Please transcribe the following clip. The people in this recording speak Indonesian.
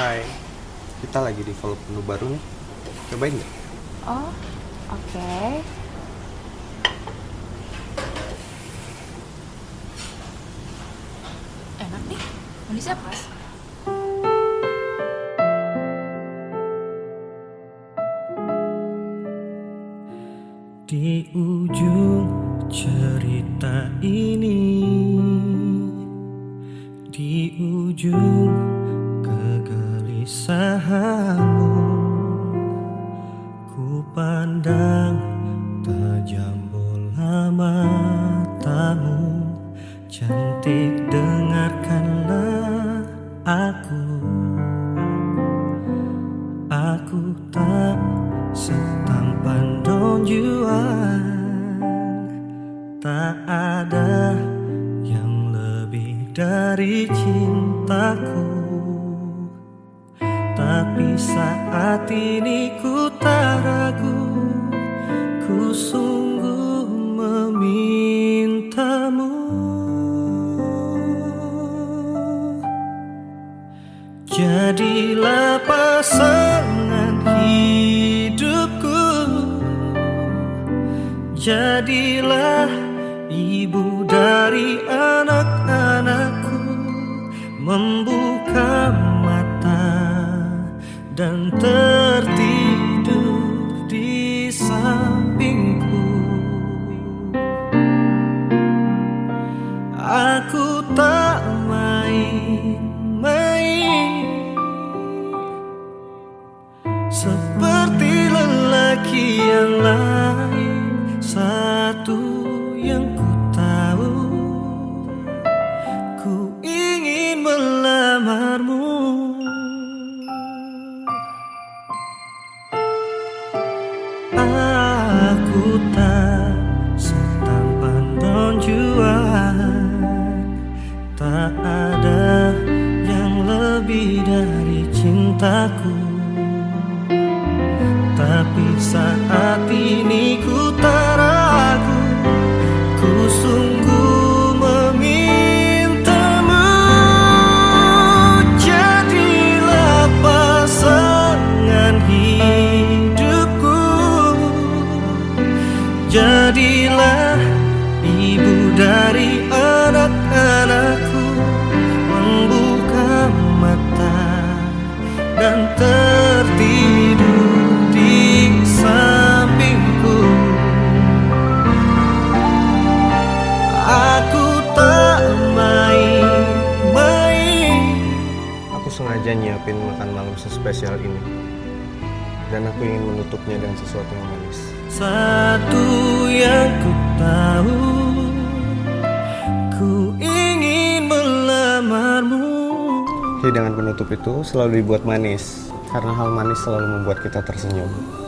Hai, kita lagi develop menu baru nih. Cobain nggak? Oh, oke. Enak nih, manisnya pas. Di ujung cerita ini, di ujung kegelisahanmu, ku pandang tajam bola matamu. Cantik, dengarkanlah aku tak setampan Don Juan. Tak ada yang lebih dari cintaku. Tapi saat ini ku tak ragu, ku sungguh memintamu. Jadilah pasangan hidupku, jadilah ibu dari anak-anakku. Membuka mata dan tertidur di sampingku. Aku tak main-main seperti lelaki yang lain. Satu yang ku tahu, ku ingin melamarmu. Aku tak setampan Don Juan, tak ada yang lebih dari cintaku. Tapi saat ini ku tak ragu, ku sungguh memintamu. Jadilah pasangan hidupku, jadilah ibu dari anak-anakku. Membuka mata dan tertidur di sampingku. Aku tak main-main. Aku sengaja nyiapin makan malam sespesial ini. Dan aku ingin menutupnya dengan sesuatu yang manis. Satu yang ku tahu, ku ingin melamarmu. Hidangan penutup itu selalu dibuat manis, karena hal manis selalu membuat kita tersenyum.